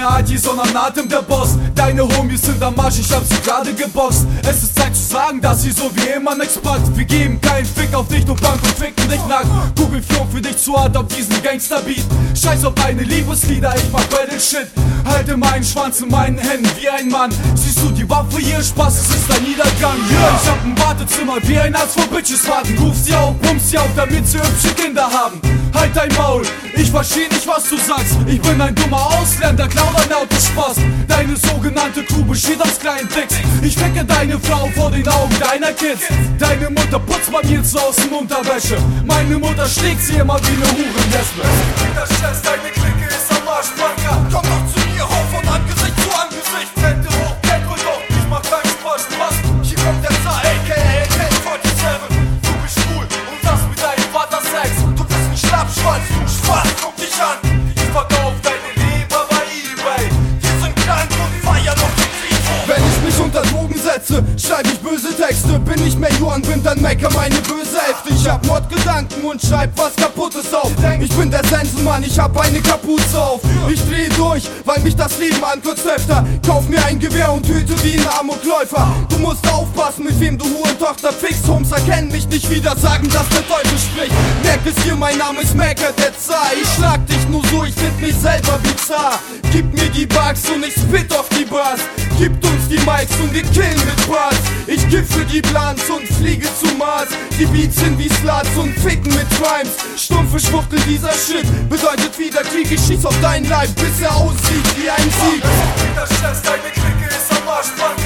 mehr IT, sondern Atem der Boss. Deine Homies sind am Marsch, ich hab sie gerade geboxt. Es ist Zeit zu sagen, dass sie so wie immer nix packt. Wir geben keinen Fick auf dich, du Bank und ficken dich nackt. Google Führung für dich zu hart auf diesen Gangster-Beat. Scheiß auf deine Liebeslieder, ich mach Battle-Shit. Halte meinen Schwanz in meinen Händen wie ein Mann. Siehst du die Waffe hier, Spaß, es ist ein Niedergang. Yeah. Ich hab ein Wartezimmer wie ein Arzt, wo Bitches warten. Ruf sie auf, pump sie auf, damit sie hübsche Kinder haben. Halt dein Maul, ich versteh nicht, was du sagst. Ich bin ein dummer Ausländer, klau dein Autospaß. Deine sogenannte Crew besteht aus kleinen Dicks. Ich wecke deine Frau vor den Augen deiner Kids. Deine Mutter putzt bei mir zu Hause in Unterwäsche. Meine Mutter schlägt sie immer wie eine Hurenlesbe. Das Stress, deine Clique ist am Arsch, Banker. Komm doch zu mir, hau von Angesicht zu Angesicht. Hände hoch, Geld und doch, ich mach keinen Spaß, Spaß. Hier kommt der Zar, aka K47. Du bist schwul und das mit deinem Vater Sex. Du bist ein Schlappschwanz, du Schwarz, guck dich an. Ich verkauf deine Leber bei eBay. Wir sind krank und feiern noch den Friedhof. Wenn ich mich unter Drogen setze, schreib ich böse Texte. Bin ich mehr Johann Wind, dann mecker meine böse Hälfte. Ich hab Mordgedanken und schreib was Kaputtes auf. Ich bin der Sensenmann, ich hab eine Kapuze auf. Ich dreh durch, weil mich das Leben ankotzt öfter. Kauf mir ein Gewehr und hüte wie ein Amokläufer. Du musst aufpassen, mit wem du Hurentochter fickst. Homes erkennen mich nicht wieder, sagen, dass der Teufel spricht. Merk es hier, mein Name ist Macker, der Zar. Ich schlag dich nur so, ich find mich selber bizarr. Gib mir die Bugs und ich spit auf die Bars. Gibt uns die Mics und wir killen mit Bars. Ich kiff für die Plans und fliege zu Mars. Die Beats sind wie Sluts und ficken mit Rhymes. Stumpfe Schwuchtel, dieser Shit bedeutet wieder Krieg. Ich schieß auf deinen Leib, bis er aussieht wie ein Sieg. Das Stress, deine Clique ist am Arsch,